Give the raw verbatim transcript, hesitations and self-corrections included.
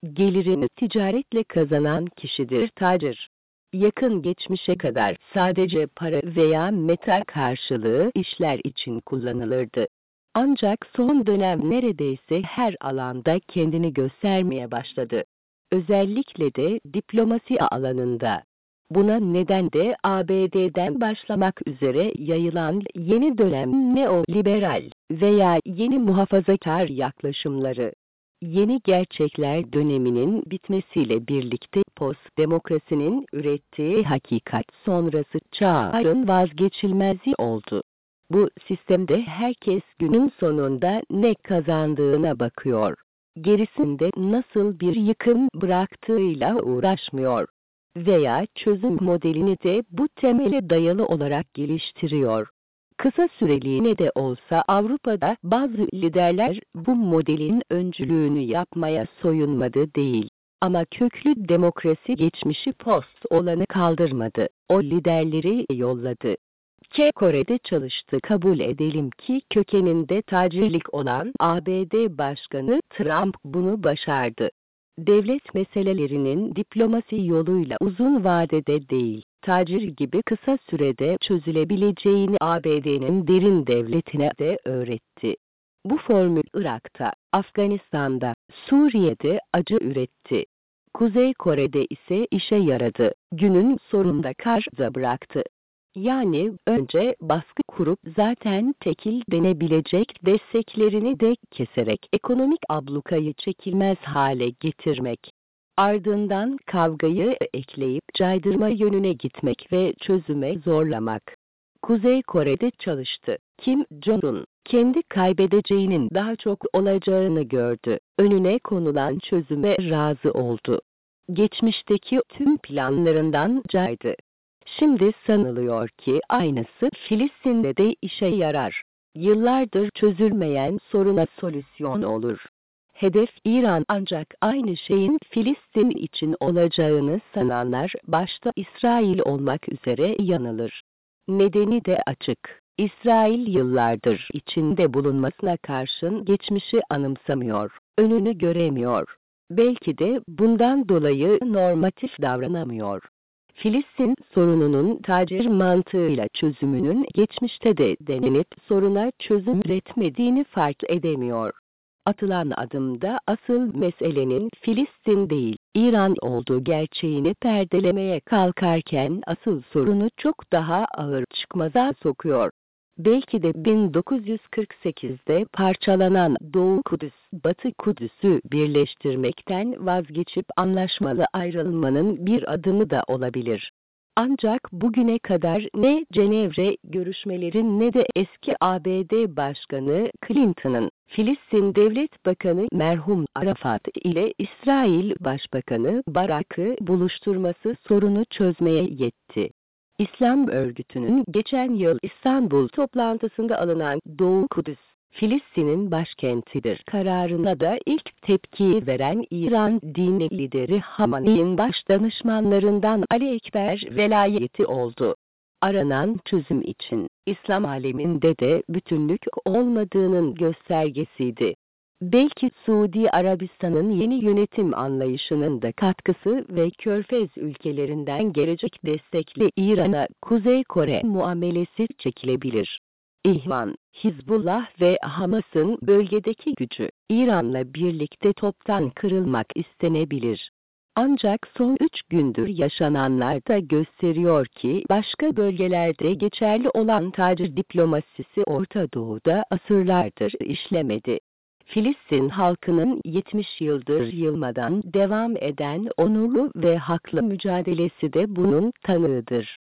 Gelirini ticaretle kazanan kişidir tacir. Yakın geçmişe kadar sadece para veya metal karşılığı işler için kullanılırdı. Ancak son dönem neredeyse her alanda kendini göstermeye başladı. Özellikle de diplomasi alanında. Buna neden de A B D'den başlamak üzere yayılan yeni dönem neoliberal veya yeni muhafazakar yaklaşımları. Yeni gerçekler döneminin bitmesiyle birlikte post-demokrasinin ürettiği hakikat sonrası çağın vazgeçilmezi oldu. Bu sistemde herkes günün sonunda ne kazandığına bakıyor. Gerisinde nasıl bir yıkım bıraktığıyla uğraşmıyor. Veya çözüm modelini de bu temele dayalı olarak geliştiriyor. Kısa süreliğine de olsa Avrupa'da bazı liderler bu modelin öncülüğünü yapmaya soyunmadı değil. Ama köklü demokrasi geçmişi post olanı kaldırmadı. O liderleri yolladı. K. Kore'de çalıştı. Kabul edelim ki kökeninde tacirlik olan A B D Başkanı Trump bunu başardı. Devlet meselelerinin diplomasi yoluyla uzun vadede değil, tacir gibi kısa sürede çözülebileceğini A B D'nin derin devletine de öğretti. Bu formül Irak'ta, Afganistan'da, Suriye'de acı üretti. Kuzey Kore'de ise işe yaradı. Günün sonunda karşıda bıraktı. Yani önce baskı kurup zaten tekil denebilecek desteklerini de keserek ekonomik ablukayı çekilmez hale getirmek. Ardından kavgayı ekleyip caydırma yönüne gitmek ve çözüme zorlamak. Kuzey Kore'de çalıştı. Kim Jong-un kendi kaybedeceğinin daha çok olacağını gördü. Önüne konulan çözüme razı oldu. Geçmişteki tüm planlarından caydı. Şimdi sanılıyor ki aynısı Filistin'de de işe yarar. Yıllardır çözülmeyen soruna solüsyon olur. Hedef İran ancak aynı şeyin Filistin için olacağını sananlar başta İsrail olmak üzere yanılır. Nedeni de açık. İsrail yıllardır içinde bulunmasına karşın geçmişi anımsamıyor, önünü göremiyor. Belki de bundan dolayı normatif davranamıyor. Filistin sorununun tacir mantığıyla çözümünün geçmişte de denenip soruna çözüm üretmediğini fark edemiyor. Atılan adımda asıl meselenin Filistin değil, İran olduğu gerçeğini perdelemeye kalkarken asıl sorunu çok daha ağır çıkmaza sokuyor. Belki de bin dokuz yüz kırk sekizde parçalanan Doğu Kudüs, Batı Kudüs'ü birleştirmekten vazgeçip anlaşmalı ayrılmanın bir adımı da olabilir. Ancak bugüne kadar ne Cenevre görüşmeleri ne de eski A B D Başkanı Clinton'ın Filistin Devlet Bakanı merhum Arafat ile İsrail Başbakanı Barak'ı buluşturması sorunu çözmeye yetti. İslam Örgütü'nün geçen yıl İstanbul toplantısında alınan Doğu Kudüs, Filistin'in başkentidir kararına da ilk tepkiyi veren İran dini lideri Hamani'nin baş danışmanlarından Ali Ekber velayeti oldu. Aranan çözüm için İslam aleminde de bütünlük olmadığının göstergesiydi. Belki Suudi Arabistan'ın yeni yönetim anlayışının da katkısı ve Körfez ülkelerinden gelecek destekle İran'a Kuzey Kore muamelesi çekilebilir. İhvan, Hizbullah ve Hamas'ın bölgedeki gücü İran'la birlikte toptan kırılmak istenebilir. Ancak son üç gündür yaşananlar da gösteriyor ki başka bölgelerde geçerli olan tacir diplomasisi Orta Doğu'da asırlardır işlemedi. Filistin halkının yetmiş yıldır yılmadan devam eden onurlu ve haklı mücadelesi de bunun tanığıdır.